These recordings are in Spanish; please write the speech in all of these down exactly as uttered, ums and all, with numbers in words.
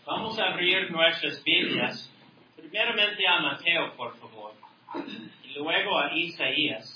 Vamos a abrir nuestras Biblias, primeramente a Mateo, por favor, y luego a Isaías.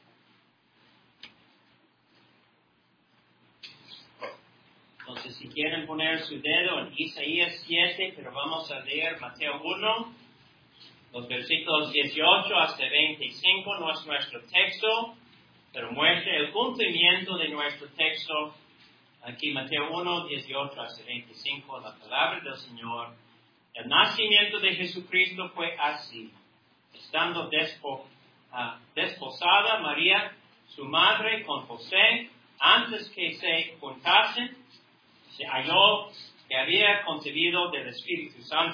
Entonces, si quieren poner su dedo en Isaías siete, pero vamos a leer Mateo uno, los versículos dieciocho hasta veinticinco, no es nuestro texto, pero muestra el cumplimiento de nuestro texto. Aquí Mateo uno, dieciocho hasta veinticinco, la palabra del Señor. El nacimiento de Jesucristo fue así. Estando despo, uh, desposada María, su madre, con José, antes que se juntasen, se halló que había concebido del Espíritu Santo.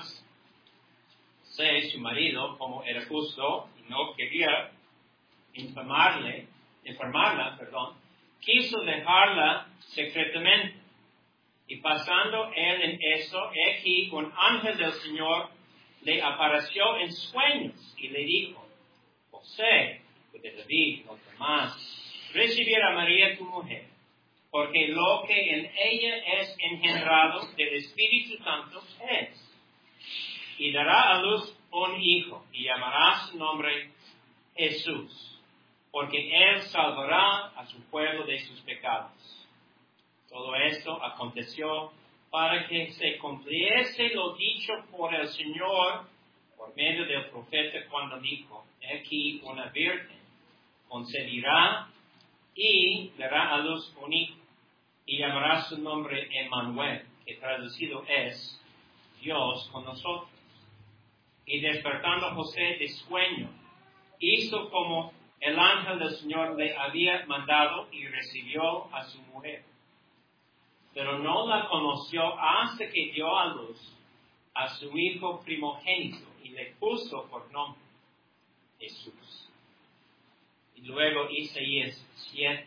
José, su marido, como era justo y no quería enfermarle, enfermarla, perdón, quiso dejarla secretamente. Y pasando él en eso, he aquí un ángel del Señor le apareció en sueños y le dijo: José, hijo de David, no temas recibir a María tu mujer, porque lo que en ella es engendrado del Espíritu Santo es. Y dará a luz un hijo, y llamará su nombre Jesús, porque él salvará a su pueblo de sus pecados. Todo esto aconteció para que se cumpliese lo dicho por el Señor por medio del profeta cuando dijo: aquí una virgen concebirá y dará a luz un hijo, y llamará su nombre Emmanuel, que traducido es Dios con nosotros. Y despertando José de sueño, hizo como el ángel del Señor le había mandado y recibió a su mujer. Pero no la conoció hasta que dio a luz a su hijo primogénito y le puso por nombre Jesús. Y luego Isaías siete,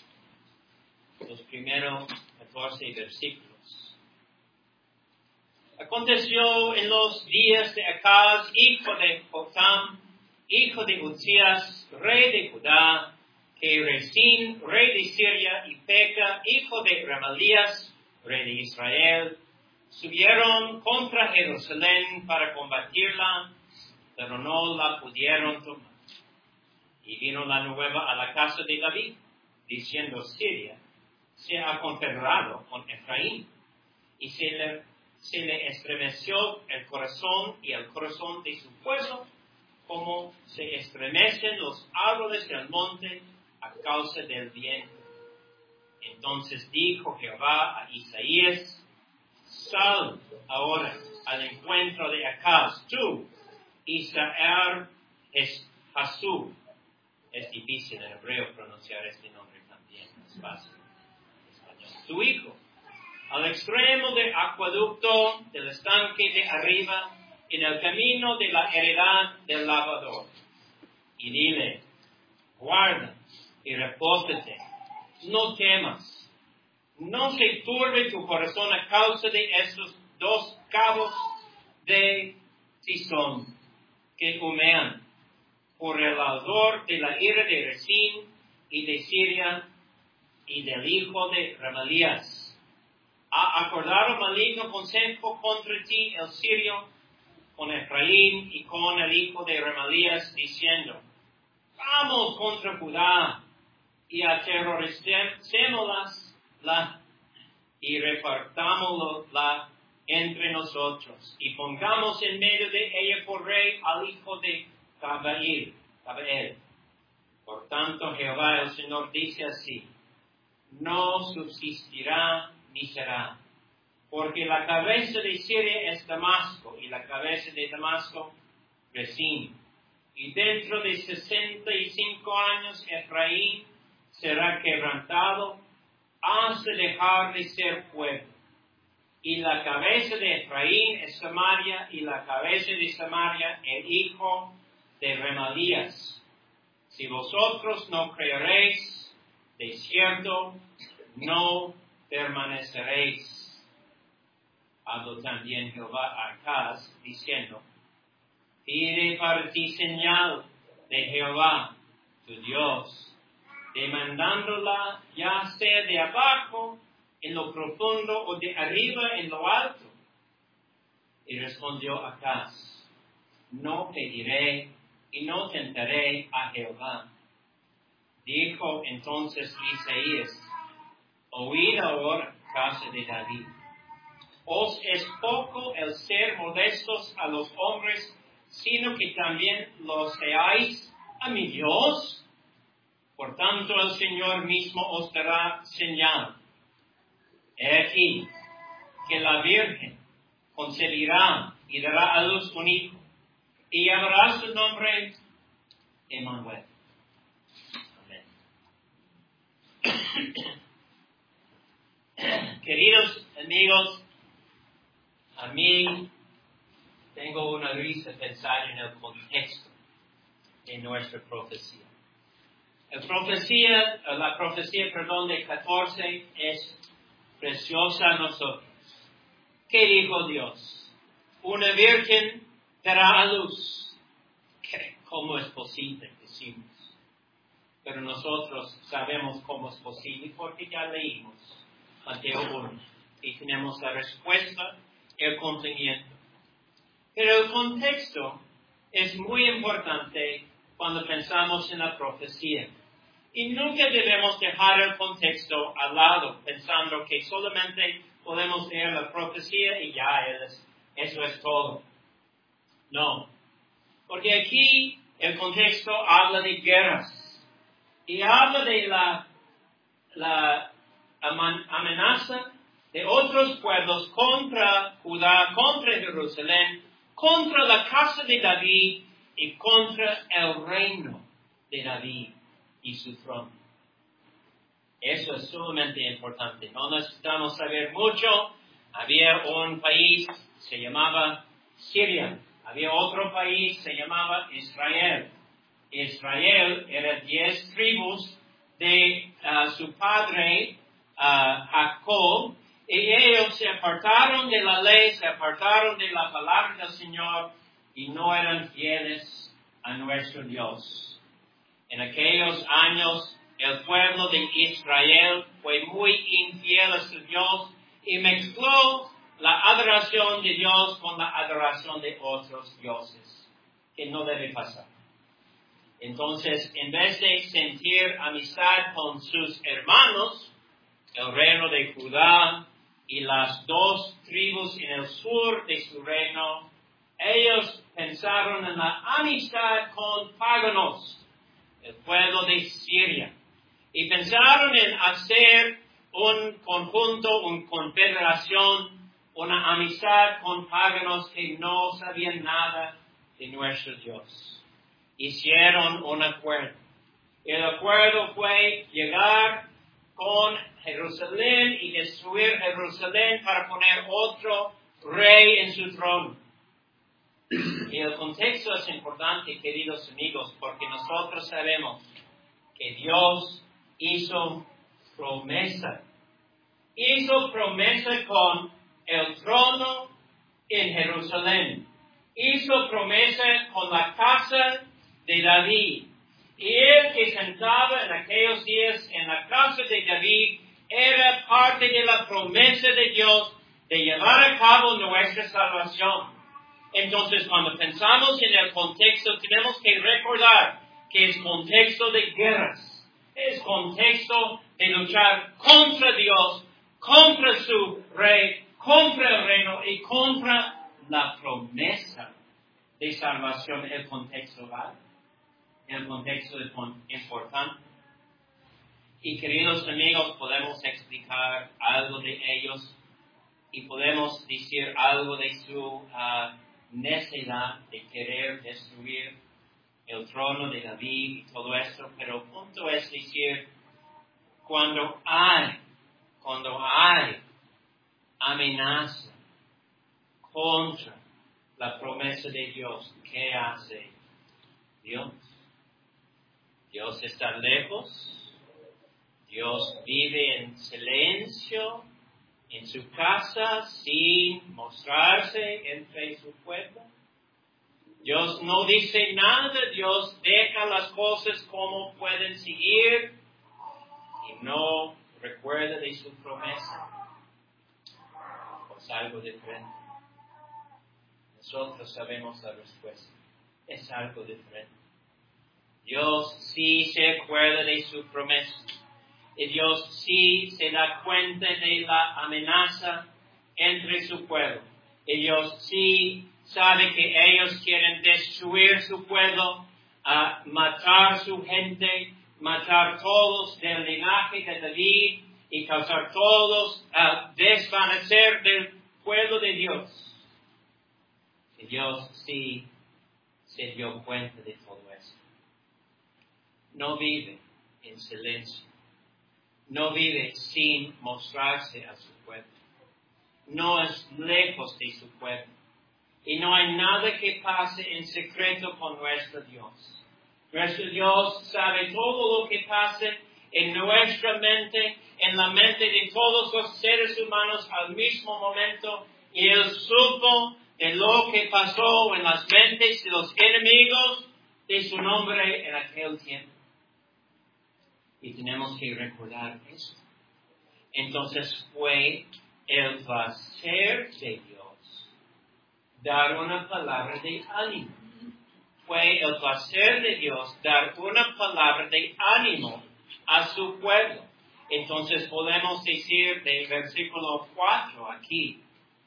los primeros catorce versículos. Aconteció en los días de Acaz, hijo de Jotam, hijo de Uzías, rey de Judá, que Rezín, rey de Siria, y Peca, hijo de Remalías, rey de Israel, subieron contra Jerusalén para combatirla, pero no la pudieron tomar. Y vino la nueva a la casa de David, diciendo: Siria se ha confederado con Efraín, y se le, se le estremeció el corazón y el corazón de su pueblo, como se estremecen los árboles del monte a causa del viento. Entonces dijo Jehová a Isaías: sal ahora al encuentro de Acaz, tú, Isaías Hasub. Es difícil en hebreo pronunciar este nombre también, es fácil en español. Tu hijo, al extremo del acueducto del estanque de arriba, en el camino de la heredad del lavador. Y dile: guarda y repósate, no temas, no se turbe tu corazón a causa de estos dos cabos de Tizón que humean por el ardor de la ira de Rezín y de Siria y del hijo de Remalías. Ha acordado maligno consejo contra ti el sirio, con Efraín y con el hijo de Remalías, diciendo: vamos contra Judá y aterroricémoslas y repartámosla entre nosotros, y pongamos en medio de ella por rey al hijo de Tabael. Por tanto, Jehová el Señor dice así: no subsistirá ni será, porque la cabeza de Siria es Damasco, y la cabeza de Damasco Rezín. Y dentro de sesenta y cinco años Efraín será quebrantado hasta dejar de ser pueblo. Y la cabeza de Efraín es Samaria, y la cabeza de Samaria el hijo de Remalías. Si vosotros no creeréis, de cierto no permaneceréis. Habló también Jehová a Acaz, diciendo: pide para ti señal de Jehová, tu Dios, demandándola ya sea de abajo en lo profundo o de arriba en lo alto. Y respondió Acaz, no pediré y no tentaré a Jehová. Dijo entonces Isaías, oíd ahora, casa de David. ¿Os es poco el ser molestos a los hombres, sino que también los seáis a mi Dios? Por tanto el Señor mismo os dará señal. He aquí que la Virgen concebirá y dará a luz un hijo, y llamará su nombre Emmanuel. Amén. Queridos amigos, a mí tengo una risa pensar en el contexto de nuestra profecía. La profecía, la profecía, perdón, de catorce es preciosa a nosotros. ¿Qué dijo Dios? Una virgen dará a luz. ¿Cómo es posible? Decimos. Pero nosotros sabemos cómo es posible porque ya leímos Mateo uno y tenemos la respuesta, el cumplimiento. Pero el contexto es muy importante cuando pensamos en la profecía. Y nunca debemos dejar el contexto al lado, pensando que solamente podemos leer la profecía y ya es, eso es todo. No, porque aquí el contexto habla de guerras y habla de la, la amenaza de otros pueblos contra Judá, contra Jerusalén, contra la casa de David y contra el reino de David y su trono. Eso es sumamente importante. No necesitamos saber mucho. Había un país, se llamaba Siria. Había otro país, se llamaba Israel. Israel era diez tribus de uh, su padre uh, Jacob. Y ellos se apartaron de la ley, se apartaron de la palabra del Señor y no eran fieles a nuestro Dios. En aquellos años, el pueblo de Israel fue muy infiel a su Dios y mezcló la adoración de Dios con la adoración de otros dioses, que no debe pasar. Entonces, en vez de sentir amistad con sus hermanos, el reino de Judá y las dos tribus en el sur de su reino, ellos pensaron en la amistad con paganos, el pueblo de Siria, y pensaron en hacer un conjunto, una confederación, una amistad con paganos que no sabían nada de nuestro Dios. Hicieron un acuerdo. El acuerdo fue llegar con Jerusalén y destruir Jerusalén para poner otro rey en su trono. Y el contexto es importante, queridos amigos, porque nosotros sabemos que Dios hizo promesa. Hizo promesa con el trono en Jerusalén. Hizo promesa con la casa de David. Y él que sentaba en aquellos días en la casa de David era parte de la promesa de Dios de llevar a cabo nuestra salvación. Entonces, cuando pensamos en el contexto, tenemos que recordar que es contexto de guerras, es contexto de luchar contra Dios, contra su rey, contra el reino y contra la promesa de salvación. El contexto vale, el contexto es importante. Y queridos amigos, podemos explicar algo de ellos y podemos decir algo de su uh, necesidad de querer destruir el trono de David y todo esto, pero el punto es decir, cuando hay, cuando hay amenaza contra la promesa de Dios, ¿qué hace Dios? Dios está lejos, Dios vive en silencio, en su casa, sin mostrarse entre su pueblo. Dios no dice nada, Dios deja las cosas como pueden seguir y no recuerda de su promesa. Pues algo diferente. nosotros sabemos la respuesta. Es algo diferente. Dios sí se acuerda de su promesa. Y Dios sí se da cuenta de la amenaza entre su pueblo. Y Dios sí sabe que ellos quieren destruir su pueblo, a matar su gente, matar todos del linaje de David y causar todos a desvanecer del pueblo de Dios. Y Dios sí se dio cuenta de todo eso. No vive en silencio. No vive sin mostrarse a su pueblo. No es lejos de su pueblo. Y no hay nada que pase en secreto con nuestro Dios. Nuestro Dios sabe todo lo que pasa en nuestra mente, en la mente de todos los seres humanos al mismo momento. Y Él supo de lo que pasó en las mentes de los enemigos de su nombre en aquel tiempo. Y tenemos que recordar eso. Entonces fue el placer de Dios dar una palabra de ánimo. Fue el placer de Dios dar una palabra de ánimo a su pueblo. Entonces podemos decir del versículo cuatro aquí.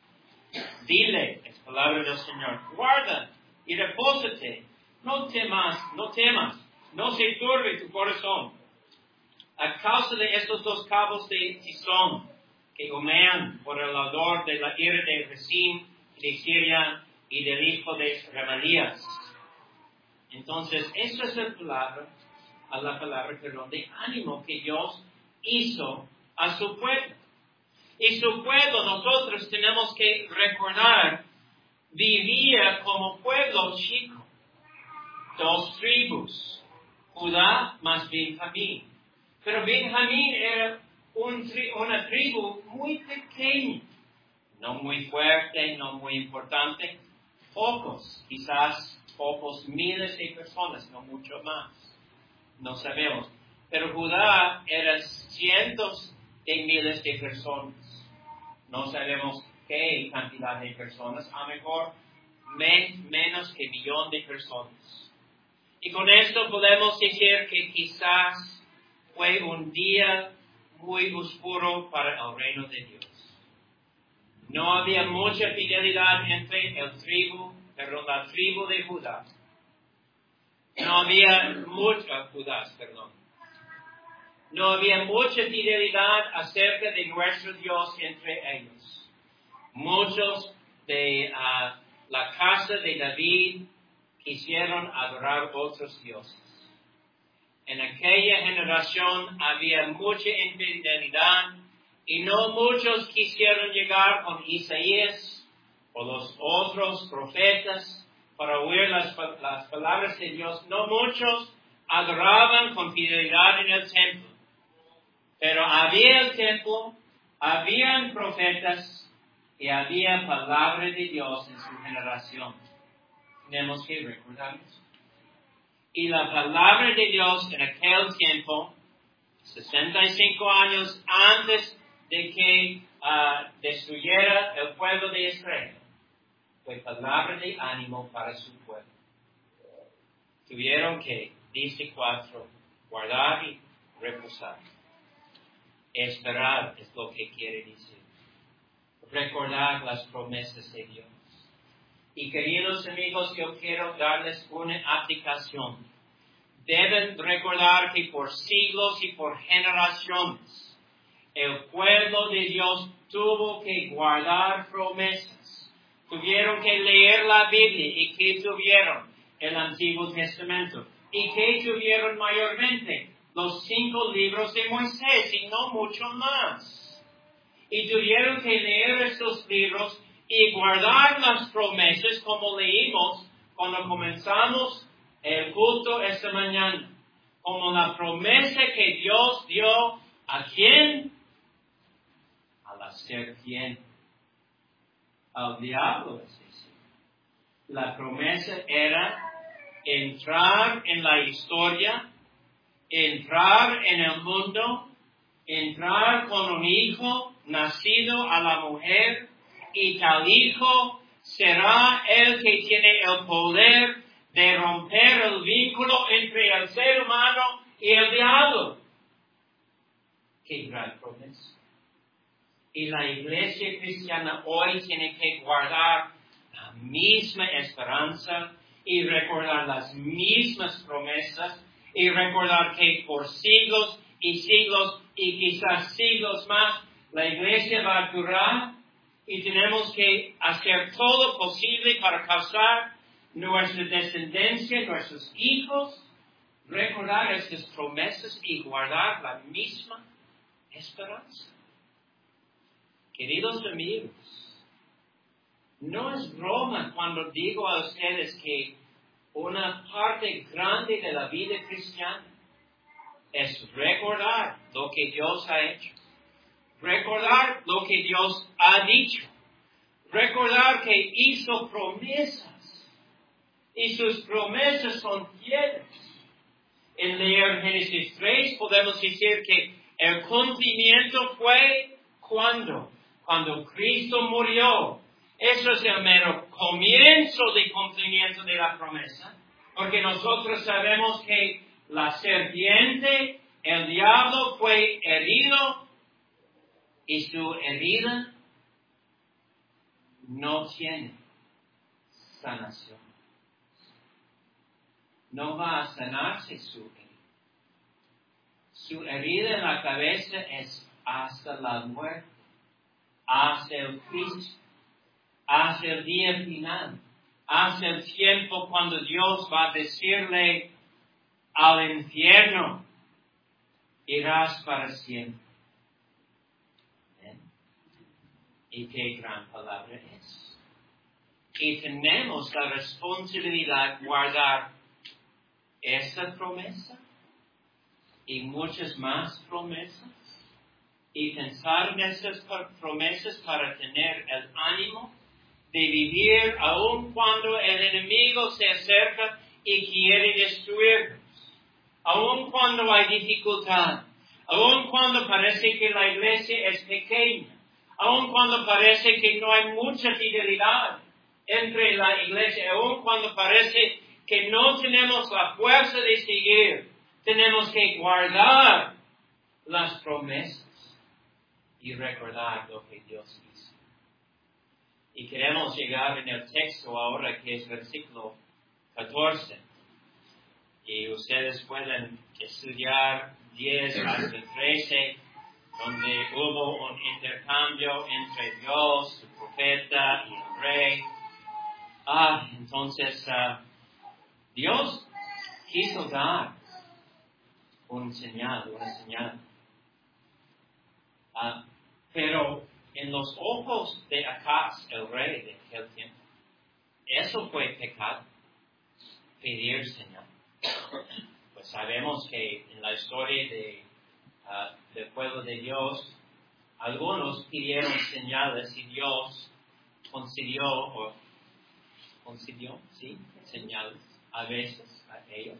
Dile, es palabra del Señor, guarda y repósate. No temas, no temas, no se turbe tu corazón. A causa de estos dos cabos de tizón que humean por el ardor de la ira de Rezín, de Siria y del hijo de Remalías. Entonces, esa es la palabra, a la palabra, perdón, de ánimo que Dios hizo a su pueblo. Y su pueblo, nosotros tenemos que recordar, vivía como pueblo chico. Dos tribus, Judá más Benjamín. Pero Benjamín era un tri- una tribu muy pequeña, no muy fuerte, no muy importante, pocos, quizás pocos miles de personas, no mucho más, no sabemos. Pero Judá era cientos de miles de personas, no sabemos qué cantidad de personas, a lo mejor men- menos que millón de personas. Y con esto podemos decir que quizás fue un día muy oscuro para el reino de Dios. No había mucha fidelidad entre el tribu, perdón, la tribu de Judá. No había mucha, Judá, perdón. No había mucha fidelidad acerca de nuestro Dios entre ellos. Muchos de uh, la casa de David quisieron adorar otros dioses. En aquella generación había mucha infidelidad y no muchos quisieron llegar con Isaías o los otros profetas para oír las, las palabras de Dios. No muchos adoraban con fidelidad en el templo. Pero había el templo, habían profetas y había palabra de Dios en su generación. Tenemos que recordar eso. Y la palabra de Dios en aquel tiempo, sesenta y cinco años antes de que uh, destruyera el pueblo de Israel, fue palabra de ánimo para su pueblo. Tuvieron que, dice cuatro, guardar y reposar. Esperar es lo que quiere decir. Recordar las promesas de Dios. Y queridos amigos, yo quiero darles una aplicación. Deben recordar que por siglos y por generaciones, el pueblo de Dios tuvo que guardar promesas. Tuvieron que leer la Biblia. ¿Y qué tuvieron? El Antiguo Testamento. ¿Y qué tuvieron mayormente? Los cinco libros de Moisés y no mucho más. Y tuvieron que leer estos libros y guardar las promesas como leímos cuando comenzamos el culto esta mañana. Como la promesa que Dios dio a quién? A la serpiente. Al diablo, es decir. La promesa era entrar en la historia, entrar en el mundo, entrar con un hijo nacido a la mujer, y tal hijo será el que tiene el poder de romper el vínculo entre el ser humano y el diablo. ¡Qué gran promesa! Y la iglesia cristiana hoy tiene que guardar la misma esperanza y recordar las mismas promesas y recordar que por siglos y siglos y quizás siglos más la iglesia va a durar y tenemos que hacer todo posible para causar nuestra descendencia, nuestros hijos, recordar estas promesas y guardar la misma esperanza. Queridos amigos, no es broma cuando digo a ustedes que una parte grande de la vida cristiana es recordar lo que Dios ha hecho, recordar lo que Dios ha dicho, recordar que hizo promesas y sus promesas son fieles. En leer Génesis tres podemos decir que el cumplimiento fue cuando, cuando Cristo murió. Eso es el mero comienzo del cumplimiento de la promesa, porque nosotros sabemos que la serpiente, el diablo, fue herido y su herida no tiene sanación. No va a sanarse su herida. Su herida en la cabeza es hasta la muerte, hasta el Cristo, hasta el día final, hasta el tiempo cuando Dios va a decirle al infierno, irás para siempre. ¿Eh? Y qué gran palabra es. Y tenemos la responsabilidad de guardar esta promesa y muchas más promesas y pensar en esas promesas para tener el ánimo de vivir aun cuando el enemigo se acerca y quiere destruirnos, aun cuando hay dificultad, aun cuando parece que la iglesia es pequeña, aun cuando parece que no hay mucha fidelidad entre la iglesia, aun cuando parece que no tenemos la fuerza de seguir, tenemos que guardar las promesas y recordar lo que Dios hizo. Y queremos llegar en el texto ahora que es versículo catorce. Y ustedes pueden estudiar diez hasta trece, donde hubo un intercambio entre Dios, su profeta y el rey. Ah, entonces uh, Dios quiso dar un señal, una señal. Uh, pero en los ojos de Acaz, el rey de aquel tiempo, eso fue pecado, pedir señal. Pues sabemos que en la historia de, uh, del pueblo de Dios, algunos pidieron señales y Dios concedió, o concedió, sí, señales a veces a ellos.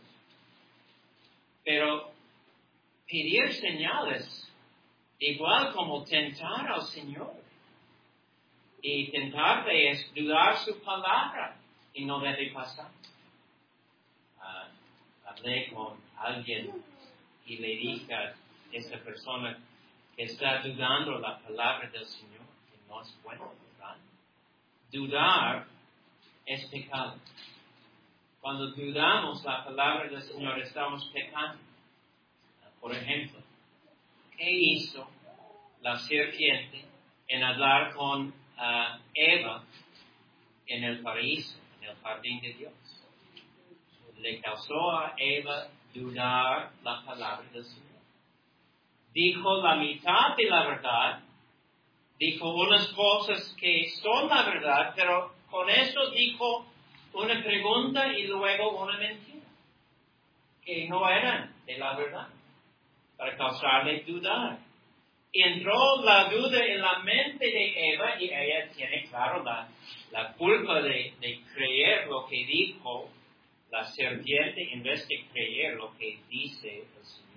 Pero pedir señales, igual como tentar al Señor. Y tentarle es dudar su palabra y no debe pasar. Uh, hablé con alguien y le dije a esa persona que está dudando la palabra del Señor, que no es bueno, ¿verdad? Dudar es pecado. Cuando dudamos la palabra del Señor, estamos pecando. Uh, por ejemplo, ¿qué hizo la serpiente en hablar con uh, Eva en el paraíso, en el jardín de Dios? Le causó a Eva dudar la palabra del Señor. Dijo la mitad de la verdad, dijo unas cosas que son la verdad, pero con eso dijo una pregunta y luego una mentira, que no eran de la verdad, para causarle dudar. Y entró la duda en la mente de Eva y ella tiene, claro, la, la culpa de, de creer lo que dijo la serpiente en vez de creer lo que dice el Señor.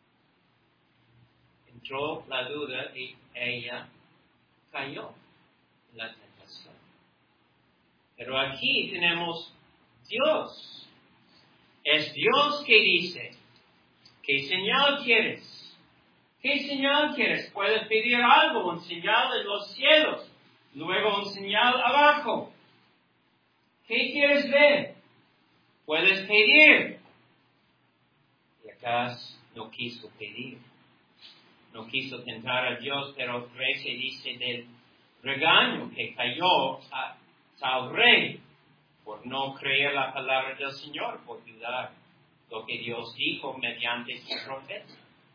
Entró la duda y ella cayó en la tentación. Pero aquí tenemos Dios. Es Dios que dice, ¿qué señal quieres? ¿Qué señal quieres? Puedes pedir algo, un señal en los cielos, luego un señal abajo. ¿Qué quieres ver? Puedes pedir. Y acá no quiso pedir. No quiso tentar a Dios, pero trece dice del regaño que cayó a tal rey por no creer la palabra del Señor, por dudar lo que Dios dijo mediante su profeta.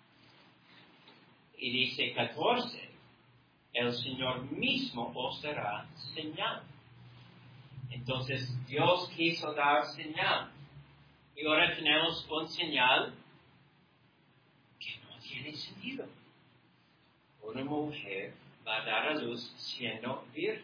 Y dice catorce, el Señor mismo os dará señal. Entonces Dios quiso dar señal. Y ahora tenemos un señal que no tiene sentido. Una mujer va a dar a luz siendo virgen.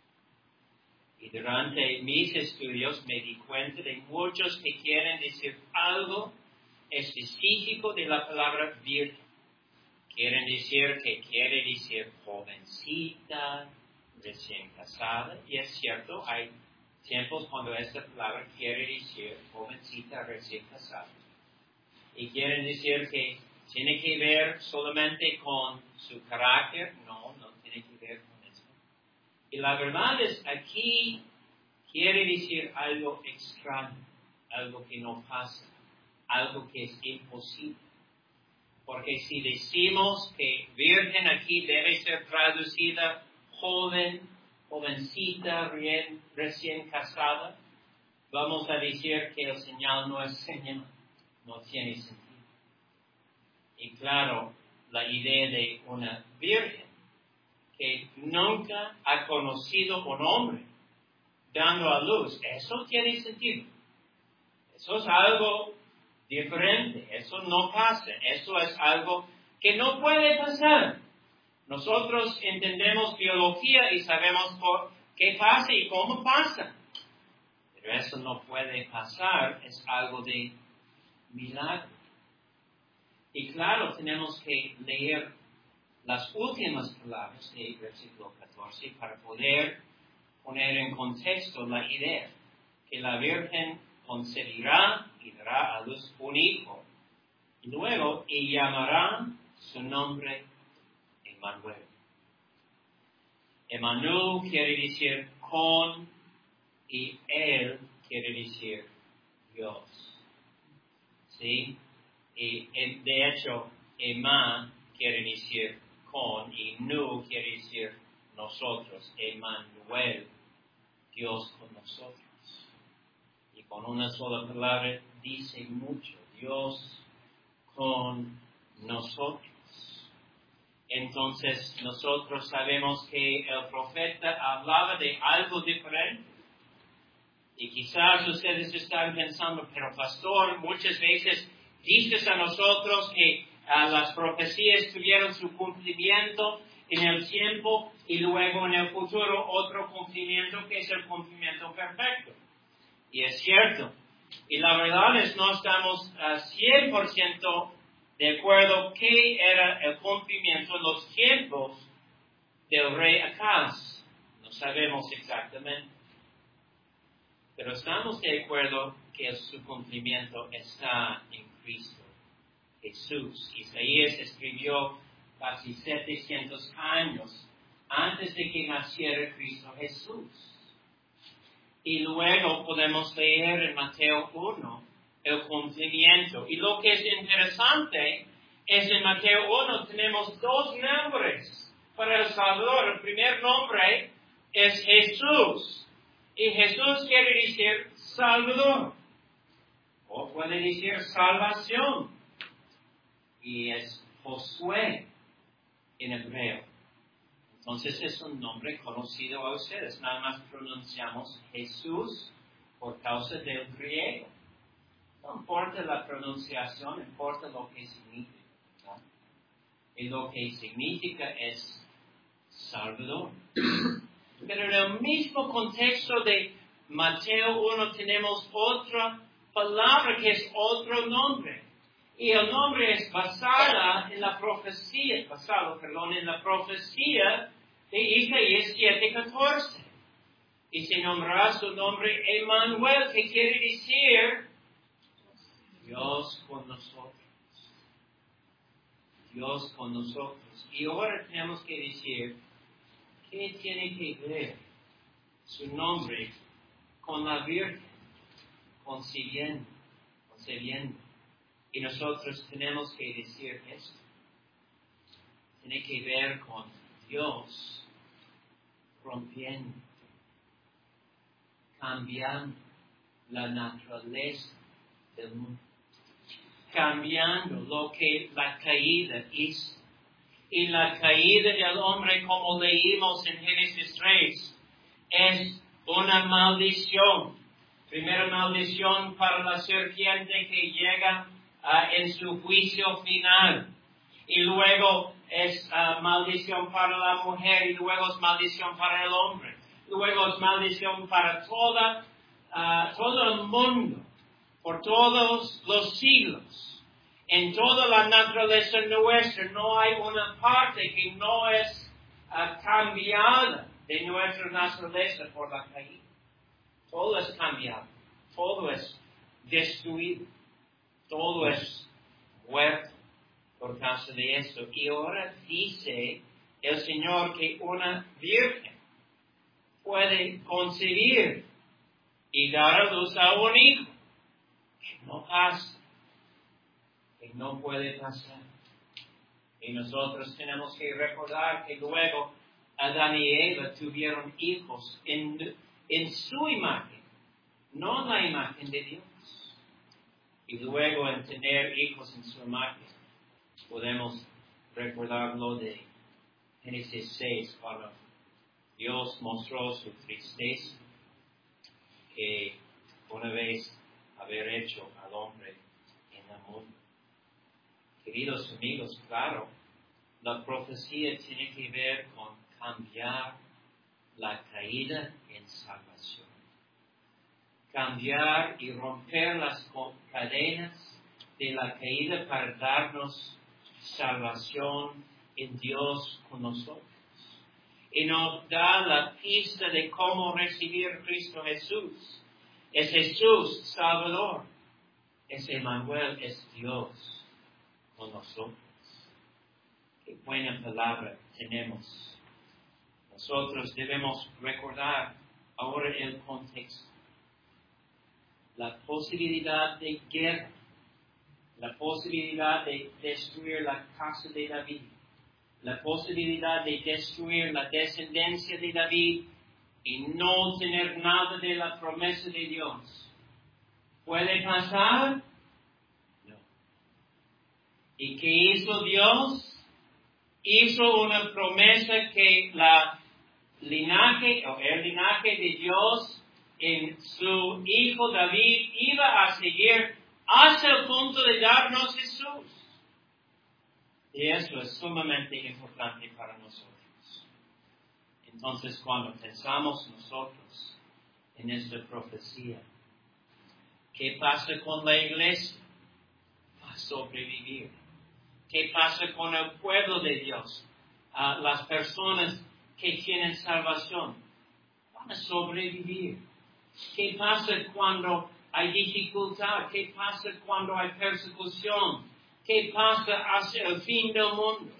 Y durante mis estudios me di cuenta de muchos que quieren decir algo específico de la palabra virgen. Quieren decir que quiere decir jovencita, recién casada. Y es cierto, hay tiempos cuando esta palabra quiere decir jovencita, recién casada. Y quieren decir que tiene que ver solamente con su carácter. No, no tiene que ver con eso. Y la verdad es, aquí quiere decir algo extraño, algo que no pasa, algo que es imposible. Porque si decimos que virgen aquí debe ser traducida joven, jovencita, recién, recién casada, vamos a decir que el señal no es señal, no tiene sentido. Y claro, la idea de una virgen que nunca ha conocido un hombre dando a luz, eso tiene sentido. Eso es algo diferente, eso no pasa, eso es algo que no puede pasar. Nosotros entendemos biología y sabemos por qué pasa y cómo pasa, pero eso no puede pasar, es algo de milagro. Y claro, tenemos que leer las últimas palabras del versículo catorce para poder poner en contexto la idea que la Virgen concebirá y dará a luz un hijo. Y luego, y llamará su nombre Emmanuel. Emmanuel quiere decir con, y él quiere decir Dios. ¿Sí? Y de hecho, Emma quiere decir con, y Nu quiere decir nosotros. Emmanuel, Dios con nosotros. Y con una sola palabra dice mucho, Dios con nosotros. Entonces nosotros sabemos que el profeta hablaba de algo diferente. Y quizás ustedes están pensando, pero pastor, muchas veces dices a nosotros que uh, las profecías tuvieron su cumplimiento en el tiempo y luego en el futuro otro cumplimiento que es el cumplimiento perfecto. Y es cierto. Y la verdad es no estamos a cien por ciento de acuerdo qué era el cumplimiento en los tiempos del rey Acaz. No sabemos exactamente. Pero estamos de acuerdo que su cumplimiento está en Cristo Jesús. Isaías escribió casi setecientos años antes de que naciera Cristo Jesús. Y luego podemos leer en Mateo uno el cumplimiento. Y lo que es interesante es en Mateo uno tenemos dos nombres para el Salvador. El primer nombre es Jesús. Y Jesús quiere decir Salvador. O puede decir salvación. Y es Josué en hebreo. Entonces es un nombre conocido a ustedes. Nada más pronunciamos Jesús por causa del griego. No importa la pronunciación, importa lo que significa. ¿No? Y lo que significa es Salvador. Pero en el mismo contexto de Mateo uno tenemos otra palabra que es otro nombre. Y el nombre es basada en la profecía, basado, perdón, en la profecía de Isaías siete catorce. Y se nombrará su nombre Emmanuel, que quiere decir Dios con nosotros. Dios con nosotros. Y ahora tenemos que decir, ¿qué tiene que ver su nombre con la Virgen, concibiendo, concebiendo? Y nosotros tenemos que decir esto. Tiene que ver con Dios rompiendo, cambiando la naturaleza del mundo, cambiando lo que la caída hizo. Y la caída del hombre, como leímos en Génesis tres, es una maldición. Primera maldición para la serpiente que llega uh, en su juicio final. Y luego es uh, maldición para la mujer, y luego es maldición para el hombre. Luego es maldición para toda, uh, todo el mundo, por todos los siglos. En toda la naturaleza nuestra no hay una parte que no es uh, cambiada de nuestra naturaleza por la caída. Todo es cambiado, todo es destruido, todo es muerto por causa de esto. Y ahora dice el Señor que una virgen puede concebir y dar a luz a un hijo. Que no pasa, que no puede pasar. Y nosotros tenemos que recordar que luego Adán y Eva tuvieron hijos en, en su imagen, no la imagen de Dios. Y luego en tener hijos en su imagen, podemos recordar lo de Génesis seis, cuando Dios mostró su tristeza que una vez haber hecho al hombre en el mundo. Queridos amigos, claro, la profecía tiene que ver con cambiar la caída en salvación. Cambiar y romper las cadenas de la caída para darnos salvación en Dios con nosotros. Y nos da la pista de cómo recibir a Cristo Jesús. Es Jesús Salvador. Es Emmanuel, es Dios con nosotros. Qué buena palabra tenemos. Nosotros debemos recordar ahora el contexto. La posibilidad de guerra, la posibilidad de destruir la casa de David, la posibilidad de destruir la descendencia de David y no tener nada de la promesa de Dios. ¿Puede pasar? No. ¿Y qué hizo Dios? Hizo una promesa que la linaje o el linaje de Dios en su hijo David iba a seguir hasta el punto de darnos Jesús. Y eso es sumamente importante para nosotros. Entonces, cuando pensamos nosotros en esta profecía, ¿qué pasa con la iglesia? Va a sobrevivir. ¿Qué pasa con el pueblo de Dios? Uh, las personas que tienen salvación van a sobrevivir. ¿Qué pasa cuando hay dificultad? ¿Qué pasa cuando hay persecución? ¿Qué pasa hacia el fin del mundo?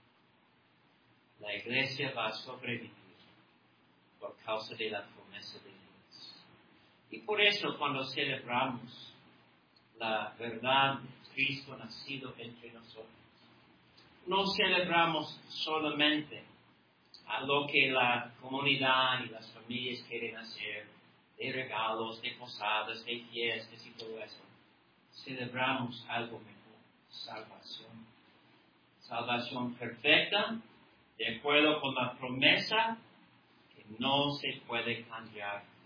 La iglesia va a sobrevivir por causa de la promesa de Dios. Y por eso cuando celebramos la verdad de Cristo nacido entre nosotros, no celebramos solamente a lo que la comunidad y las familias quieren hacer, de regalos, de posadas, de fiestas y todo eso. Celebramos algo mejor, salvación. Salvación perfecta, de acuerdo con la promesa que no se puede cambiar